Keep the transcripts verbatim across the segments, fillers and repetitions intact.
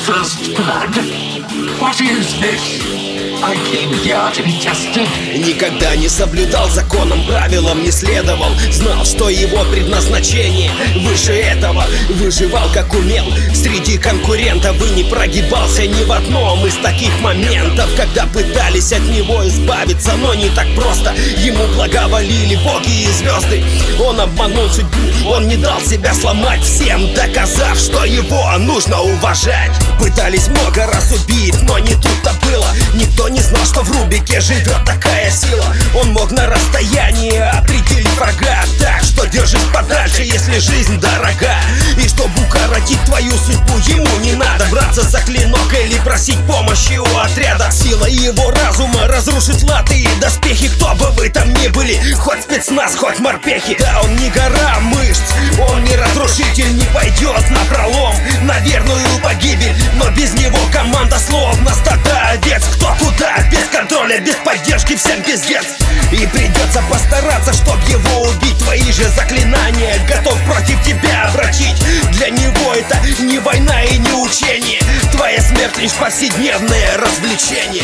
first blood? What is this? I came here to be tested. Никогда не соблюдал законам, правилам не следовал. Знал, что его предназначение выше этого. Выживал как умел среди конкурентов и не прогибался ни в одном из таких моментов, когда пытались от него избавиться, но не так просто. Ему благоволили боги и звезды. Он обманул судьбу, он не дал себя сломать, всем доказав, что его нужно уважать. Пытались много раз убить, но не тут-то было. Никто не знал, что в Рубике живет такая сила. Он мог на расстоянии определить врага, так что держись подальше, если жизнь дорога. И чтобы укоротить твою судьбу, ему не надо браться за клинок или просить помощи у отряда. Сила его разума разрушит латы и доспехи, кто бы вы там ни были, хоть спецназ, хоть морпехи. Да, он не гора мышц, он не разрушитель, не пойдет на пролом, на верную погибель. Но без него команда словно стада овец. Кто куда, без контроля, без поддержки, всем пиздец. И придется постараться, чтоб его убить. Твои же заклинания готов против тебя обратить. Для него это не война и не учение. Твоя смерть лишь повседневное развлечение.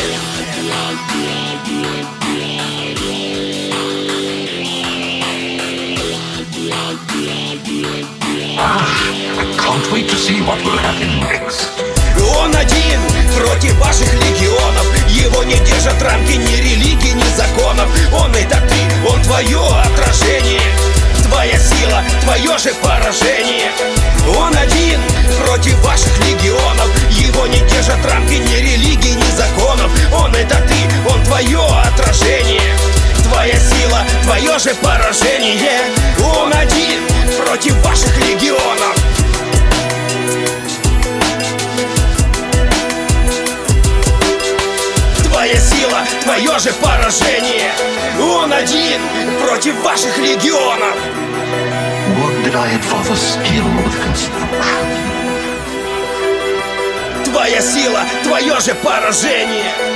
I can't wait to see what will happen next. Он один против ваших легионов. Его не держат рамки ни религии, ни законов. Он это ты, он твое отражение. Твоя сила, твое же поражение. Он один против ваших легионов. Его не держат рамки ни религии, ни законов. Он это ты, он твое отражение. Твоя сила, твое же поражение. Он один против ваших легионов. Твоя сила, твое же поражение. Он один против ваших легионов. Would that I had father skill with construction. Твоя сила, твое же поражение.